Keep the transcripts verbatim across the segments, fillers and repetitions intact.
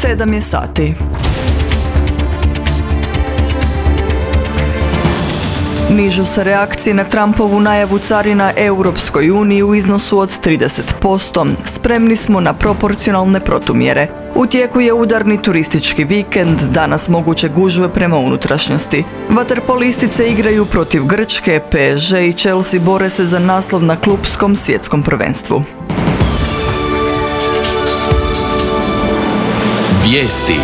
Sedam je sati. Nižu se reakcije na Trumpovu najavu carina Europskoj uniji u iznosu od trideset posto. Spremni smo na proporcionalne protumjere. U tijeku je udarni turistički vikend, danas moguće gužve prema unutrašnjosti. Vaterpolistice igraju protiv Grčke, P S G i Chelsea bore se za naslov na klupskom svjetskom prvenstvu. Vijesti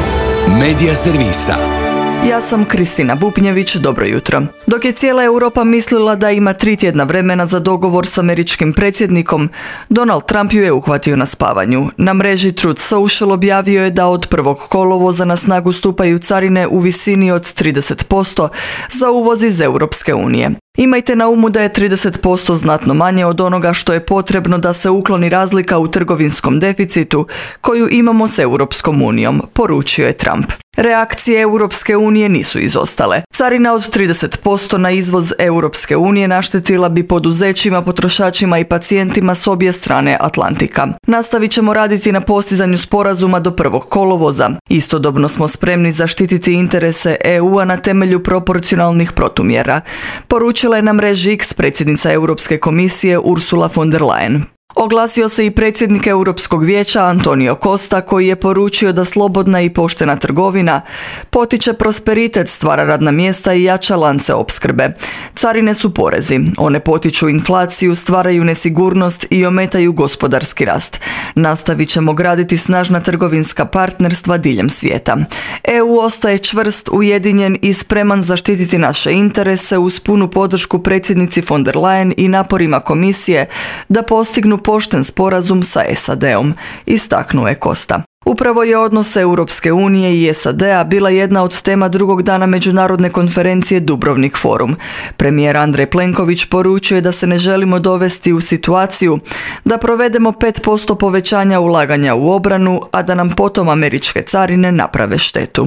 Medija servisa. Ja sam Kristina Bupnjević, dobro jutro. Dok je cijela Europa mislila da ima tri tjedna vremena za dogovor s američkim predsjednikom, Donald Trump ju je uhvatio na spavanju. Na mreži Truth Social objavio je da od prvog kolovoza na snagu stupaju carine u visini od trideset posto za uvoz iz Europske unije. Imajte na umu da je trideset posto znatno manje od onoga što je potrebno da se ukloni razlika u trgovinskom deficitu koju imamo s Europskom unijom, poručio je Trump. Reakcije Europske unije nisu izostale. Carina od trideset posto na izvoz Europske unije naštetila bi poduzećima, potrošačima i pacijentima s obje strane Atlantika. Nastavit ćemo raditi na postizanju sporazuma do prvog kolovoza. Istodobno smo spremni zaštititi interese E U-a na temelju proporcionalnih protumjera, poručila je na mreži X predsjednica Europske komisije Ursula von der Leyen. Oglasio se i predsjednik Europskog vijeća Antonio Costa koji je poručio da slobodna i poštena trgovina potiče prosperitet, stvara radna mjesta i jača lance opskrbe. Carine su porezi. One potiču inflaciju, stvaraju nesigurnost i ometaju gospodarski rast. Nastavit ćemo graditi snažna trgovinska partnerstva diljem svijeta. E U ostaje čvrst, ujedinjen i spreman zaštititi naše interese uz punu podršku predsjednici von der Leyen i naporima komisije da postignu pošten sporazum sa S A D-om, istaknuo je Costa. Upravo je odnos Europske unije i S A D-a bila jedna od tema drugog dana međunarodne konferencije Dubrovnik forum. Premijer Andrej Plenković poručio je da se ne želimo dovesti u situaciju da provedemo pet posto povećanja ulaganja u obranu, a da nam potom američke carine naprave štetu.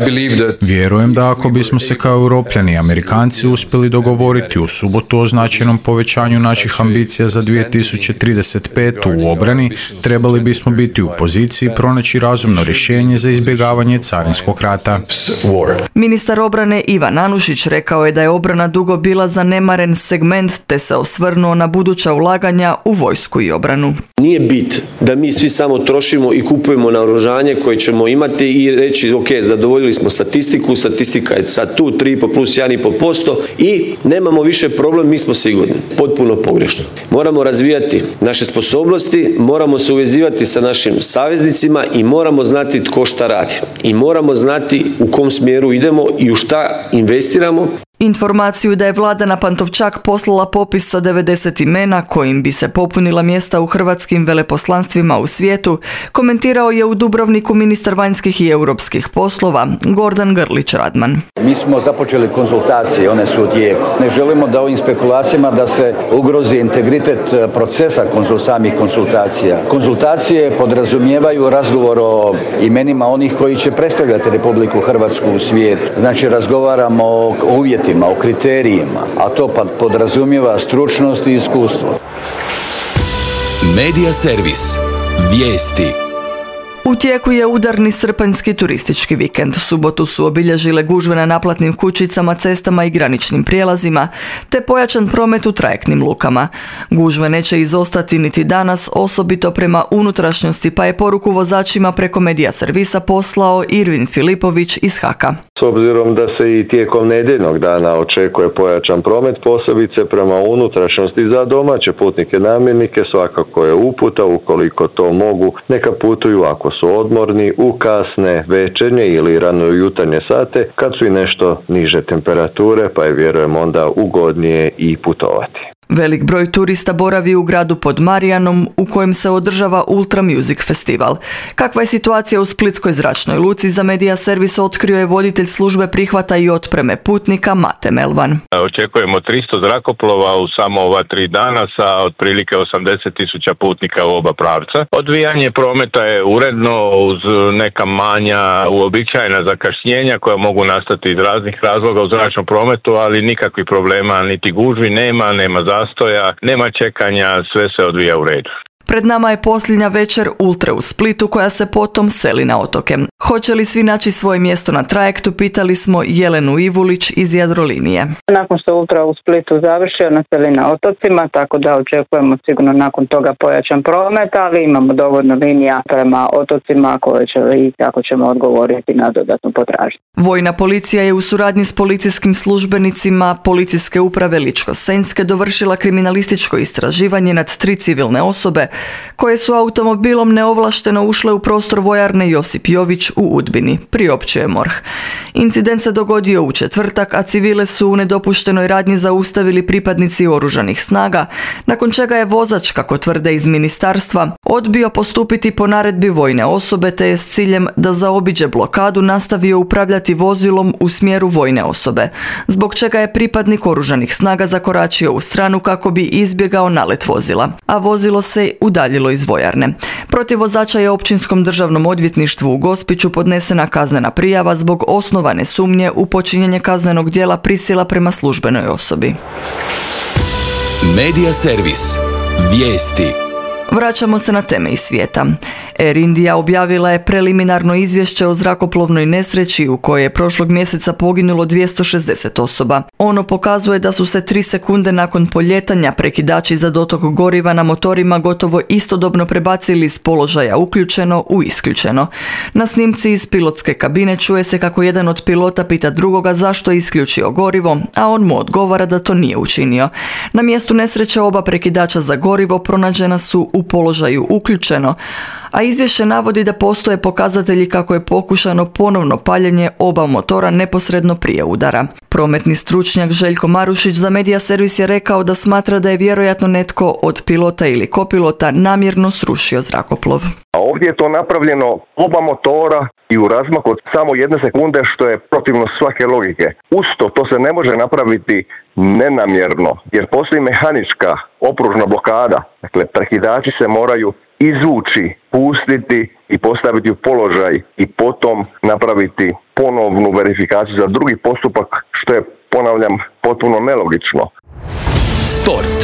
Vjerujem da ako bismo se kao Europljani i Amerikanci uspjeli dogovoriti u subotu o značajnom povećanju naših ambicija za dvije tisuće trideset petu u obrani, trebali bismo biti u poziciji pronaći razumno rješenje za izbjegavanje carinskog rata. Ministar obrane Ivan Anušić rekao je da je obrana dugo bila zanemaren segment te se osvrnuo na buduća ulaganja u vojsku i obranu. Nije bit da mi svi samo trošimo i kupujemo naoružanje koje ćemo imati i reći ok, zadovoljili smo statistiku, statistika je sad tu tri i pol plus jedan i pol posto i nemamo više problem, mi smo sigurni. Potpuno pogrešno. Moramo razvijati naše sposobnosti, moramo se uvezivati sa našim saveznicima i moramo znati tko šta radi. I moramo znati u kom smjeru idemo i u šta investiramo. Informaciju da je vlada na Pantovčak poslala popis sa devedeset imena kojim bi se popunila mjesta u hrvatskim veleposlanstvima u svijetu, komentirao je u Dubrovniku ministar vanjskih i europskih poslova Gordan Grlić Radman. Mi smo započeli konzultacije, one su u tijeku. Ne želimo da ovim spekulacijama da se ugrozi integritet procesa konzul, samih konzultacija. Konzultacije podrazumijevaju razgovor o imenima onih koji će predstavljati Republiku Hrvatsku u svijetu. Znači razgovaramo o uvjetima, o kriterijima, a to podrazumijeva stručnost i iskustvo. Medija servis. Vijesti. U tijeku je udarni srpanjski turistički vikend. Subotu su obilježile gužve na naplatnim kućicama, cestama i graničnim prijelazima, te pojačan promet u trajektnim lukama. Gužve neće izostati niti danas, osobito prema unutrašnjosti, pa je poruku vozačima preko medija servisa poslao Irvin Filipović iz Haka. S obzirom da se i tijekom nedjeljnog dana očekuje pojačan promet, posebice prema unutrašnjosti za domaće putnike namirnike, svakako je uputa, ukoliko to mogu, neka putuju ako su odmorni u kasne večernje ili rano jutarnje sate, kad su i nešto niže temperature, pa je vjerujem onda ugodnije i putovati. Velik broj turista boravi u gradu pod Marijanom u kojem se održava Ultra Music Festival. Kakva je situacija u Splitskoj zračnoj luci, za medija servis otkrio je voditelj službe prihvata i otpreme putnika Mate Melvan. Očekujemo tristo zrakoplova u samo ova tri dana sa otprilike osamdeset tisuća putnika u oba pravca. Odvijanje prometa je uredno uz neka manja uobičajena zakašnjenja koja mogu nastati iz raznih razloga u zračnom prometu, ali nikakvih problema, niti gužvi nema, nema zastoja, nema čekanja, sve se odvija u redu. Pred nama je posljednja večer Ultre u Splitu koja se potom seli na otoke. Hoće li svi naći svoje mjesto na trajektu, pitali smo Jelenu Ivulić iz Jadrolinije. Nakon što Ultra u Splitu završio, naseli na otocima, tako da očekujemo sigurno nakon toga pojačan promet, ali imamo dovoljno linija prema otocima koje će i kako ćemo odgovoriti na dodatnu potražnju. Vojna policija je u suradnji s policijskim službenicima Policijske uprave Ličko-senjske dovršila kriminalističko istraživanje nad tri civilne osobe koje su automobilom neovlašteno ušle u prostor vojarne Josip Jović u Udbini, priopćuje MORH. Incident se dogodio u četvrtak, a civile su u nedopuštenoj radnji zaustavili pripadnici oružanih snaga, nakon čega je vozač, kako tvrde iz ministarstva, odbio postupiti po naredbi vojne osobe te je s ciljem da zaobiđe blokadu nastavio upravljati vozilom u smjeru vojne osobe, zbog čega je pripadnik oružanih snaga zakoračio u stranu kako bi izbjegao nalet vozila, a vozilo se udaljilo iz vojarne. Protiv vozača je Općinskom državnom odvjetništvu u Gospiću podnesena kaznena prijava zbog osnovane sumnje u počinjenje kaznenog djela prisila prema službenoj osobi. Medija servis. Vijesti. Vraćamo se na teme iz svijeta. Air India objavila je preliminarno izvješće o zrakoplovnoj nesreći u kojoj je prošlog mjeseca poginulo dvjesto šezdeset osoba. Ono pokazuje da su se tri sekunde nakon poljetanja prekidači za dotok goriva na motorima gotovo istodobno prebacili iz položaja uključeno u isključeno. Na snimci iz pilotske kabine čuje se kako jedan od pilota pita drugoga zašto je isključio gorivo, a on mu odgovara da to nije učinio. Na mjestu nesreće oba prekidača za gorivo pronađena su u položaju uključeno, a izvješće navodi da postoje pokazatelji kako je pokušano ponovno paljenje oba motora neposredno prije udara. Prometni stručnjak Željko Marušić za Medija servis je rekao da smatra da je vjerojatno netko od pilota ili kopilota namjerno srušio zrakoplov. A ovdje je to napravljeno oba motora i u razmaku od samo jedne sekunde, što je protivno svake logike. Usto to se ne može napraviti nenamjerno, jer postoji mehanička opružna blokada. Dakle, prekidači se moraju izvući, pustiti i postaviti u položaj i potom napraviti ponovnu verifikaciju za drugi postupak, što je, ponavljam, potpuno nelogično. Sport.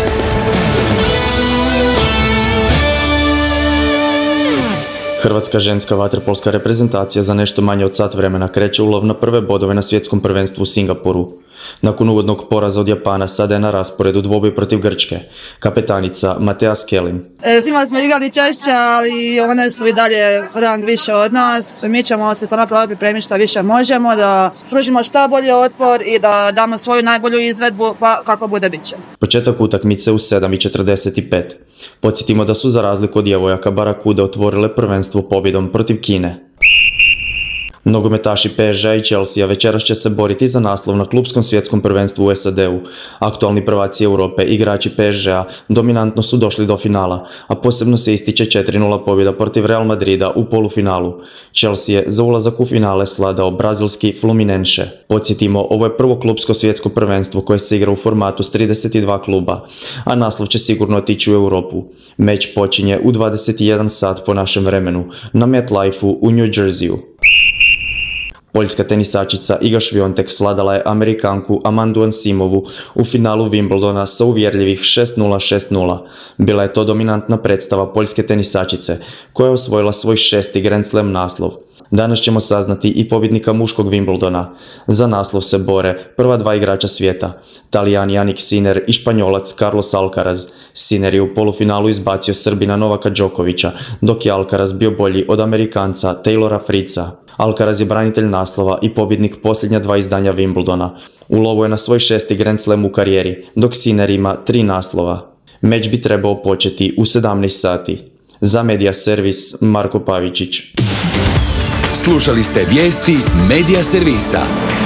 Hrvatska ženska vaterpolska reprezentacija za nešto manje od sat vremena kreće u lov na prve bodove na svjetskom prvenstvu u Singapuru. Nakon uvodnog poraza od Japana sada je na rasporedu dvoboj protiv Grčke. Kapetanica Matea Skelin. E, s njima smo igrali češće, ali one su i dalje rang više od nas. Mi ćemo se samo probati pripremiti što više možemo, da pružimo šta bolji otpor i da damo svoju najbolju izvedbu, pa kako bude bit će. Početak utakmice u sedam i četrdeset pet. Podsjetimo da su za razliku od djevojaka Barakude otvorile prvenstvo pobjedom protiv Kine. Nogometaši P S G-a i Chelsea večeras će se boriti za naslov na klupskom svjetskom prvenstvu u S A D-u. Aktualni prvaci Europe, igrači P S G-a, dominantno su došli do finala, a posebno se ističe četiri nula pobjeda protiv Real Madrida u polufinalu. Chelsea je za ulazak u finale svladao brazilski Fluminense. Podsjetimo, ovo je prvo klupsko svjetsko prvenstvo koje se igra u formatu s trideset dva kluba, a naslov će sigurno otići u Europu. Meč počinje u dvadeset jedan sat po našem vremenu na MetLife-u u New Jerseyu. Poljska tenisačica Iga Swiatek svladala je Amerikanku Amandu Ansimovu u finalu Wimbledona sa uvjerljivih šest nula šest nula. Bila je to dominantna predstava poljske tenisačice koja je osvojila svoj šesti Grand Slam naslov. Danas ćemo saznati i pobjednika muškog Wimbledona. Za naslov se bore prva dva igrača svijeta, Talijan Jannik Sinner i Španjolac Carlos Alcaraz. Sinner je u polufinalu izbacio Srbina Novaka Đokovića, dok je Alcaraz bio bolji od Amerikanca Taylora Fritza. Alcaraz je branitelj naslova i pobjednik posljednja dva izdanja Wimbledona. U lovu je na svoj šesti Grand Slam u karijeri, dok Sinner ima tri naslova. Meč bi trebao početi u sedamnaest sati. Za Medija servis Marko Pavičić. Slušali ste vijesti Medija servisa.